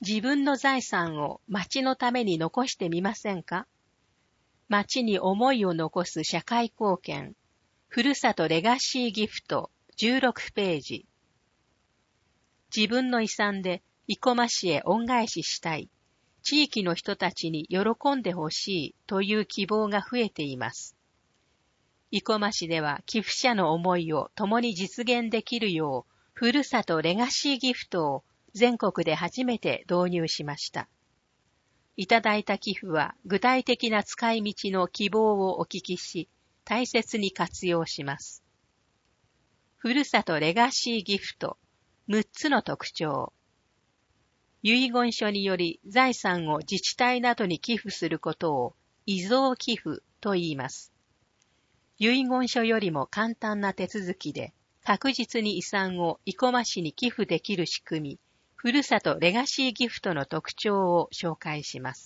自分の財産を町のために残してみませんか？町に思いを残す社会貢献、ふるさとレガシーギフト16ページ。自分の遺産で生駒市へ恩返ししたい、地域の人たちに喜んでほしいという希望が増えています。生駒市では寄付者の思いを共に実現できるよう、ふるさとレガシーギフトを全国で初めて導入しました。いただいた寄付は具体的な使い道の希望をお聞きし、大切に活用します。ふるさとレガシーギフト6つの特徴。遺言書により財産を自治体などに寄付することを遺贈寄付と言います。遺言書よりも簡単な手続きで確実に遺産を生駒市に寄付できる仕組み、ふるさとレガシーギフトの特徴を紹介します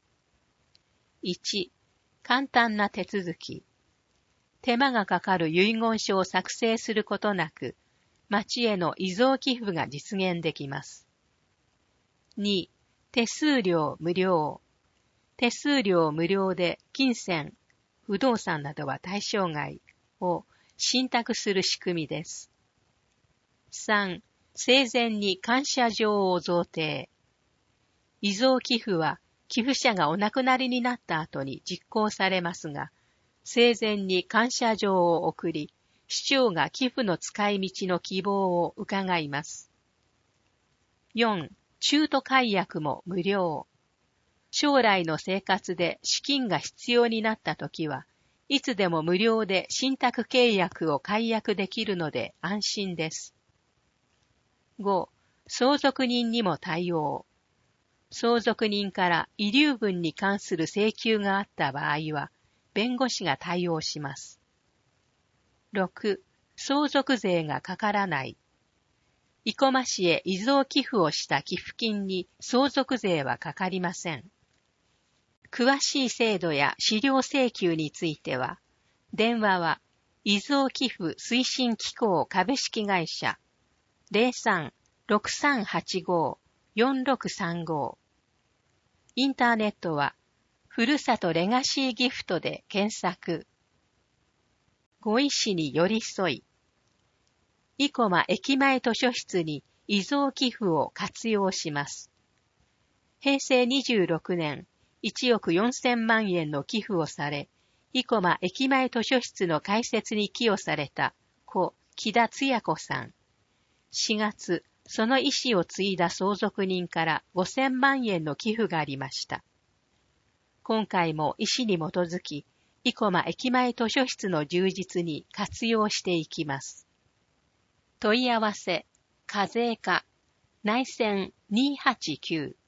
。1、簡単な手続き。手間がかかる遺言書を作成することなく、町への遺贈寄付が実現できます。2、手数料無料。手数料無料で金銭、不動産などは対象外を信託する仕組みです。3、生前に感謝状を贈呈。遺贈寄付は寄付者がお亡くなりになった後に実行されますが、生前に感謝状を送り、市長が寄付の使い道の希望を伺います。4、中途解約も無料。将来の生活で資金が必要になったときは、いつでも無料で信託契約を解約できるので安心です。5、相続人にも対応。相続人から遺留分に関する請求があった場合は、弁護士が対応します。6、相続税がかからない。生駒市へ遺贈寄付をした寄付金に相続税はかかりません。詳しい制度や資料請求については、電話は遺贈寄付推進機構株式会社 03-6385-4635。インターネットはふるさとレガシーギフトで検索。ご意思に寄り添い。生駒駅前図書室に遺贈寄付を活用します。平成26年、1億4000万円の寄付をされ、生駒駅前図書室の開設に寄与された故木田つや子さん。4月、その意思を継いだ相続人から5000万円の寄付がありました。今回も意思に基づき、生駒駅前図書室の充実に活用していきます。問い合わせ、課税課、内線289